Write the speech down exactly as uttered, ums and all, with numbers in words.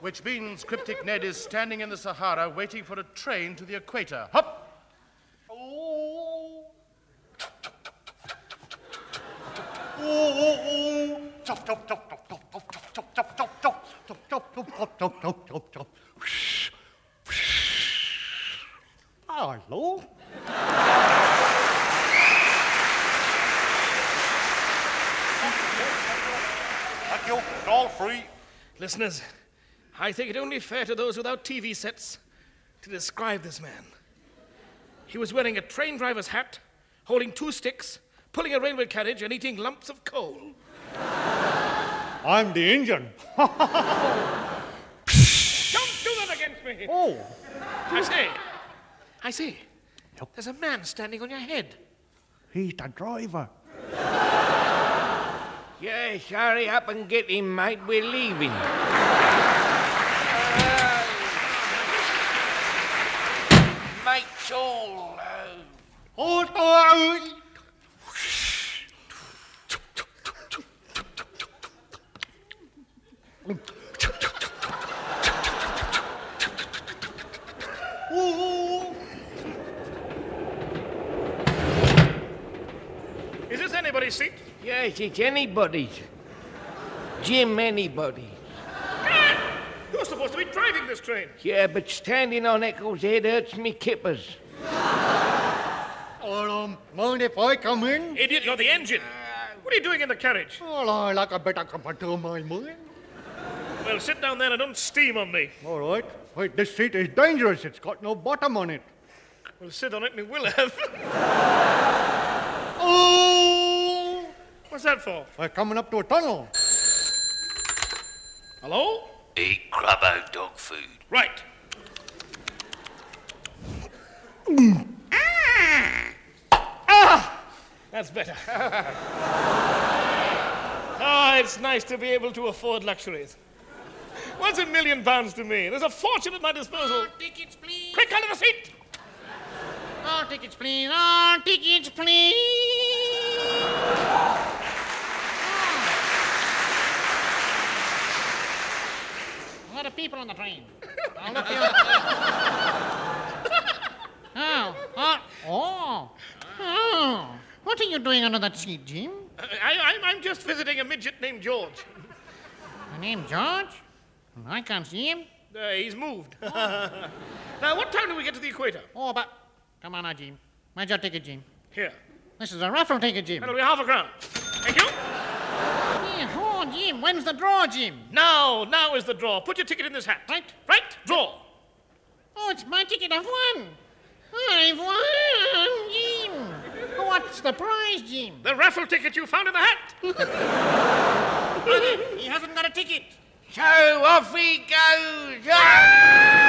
which means Cryptic Ned is standing in the Sahara waiting for a train to the equator. Hop! Oh! Oh, oh, oh! Chop, chop, chop, chop, chop, chop, chop, chop, chop, chop, chop, chop, chop, chop, chop, chop, chop, chop. Hello? Thank you. It's all free. Listeners, I think it only fair to those without T V sets to describe this man. He was wearing a train driver's hat, holding two sticks, pulling a railway carriage, and eating lumps of coal. I'm the engine. Don't do that against me. Oh. I say, I say, there's a man standing on your head. He's the driver. Yes, hurry up and get him, mate. We're leaving. Uh, mate's all low. Oh, oh. Oh. Is this anybody's seat? Yes, it's anybody's. Jim, anybody's. You're supposed to be driving this train. Yeah, but standing on Eccles' head hurts me kippers. Oh, um, mind if I come in? Idiot, you're the engine. What are you doing in the carriage? Well, I like a better cup of tea, my man. Well, sit down there and don't steam on me. All right. Wait, this seat is dangerous. It's got no bottom on it. Well, sit on it and it will have. Oh! What's that for? We're coming up to a tunnel. Hello? Eat Crubbo dog food. Right. Ah! That's better. Ah, it's nice to be able to afford luxuries. What's a million pounds to me? There's a fortune at my disposal. Oh, tickets, please. Quick, under the seat! Oh, tickets, please. Oh, tickets, please. Oh. A lot of people on the train. I'll look you up. Oh, oh, oh, oh. What are you doing under that seat, Jim? Uh, I, I, I'm just visiting a midget named George. My name George? I can't see him. Uh, he's moved. Now, what time do we get to the equator? Oh, but... Come on now, Jim. Where's your ticket, Jim? Here. This is a raffle ticket, Jim. That'll be half a crown. Thank you. Yeah, oh, Jim, when's the draw, Jim? Now, now is the draw. Put your ticket in this hat. Right. Right? Draw. Oh, it's my ticket. I've won. I've won, Jim. What's the prize, Jim? The raffle ticket you found in the hat. He hasn't got a ticket. So off he goes. Ah!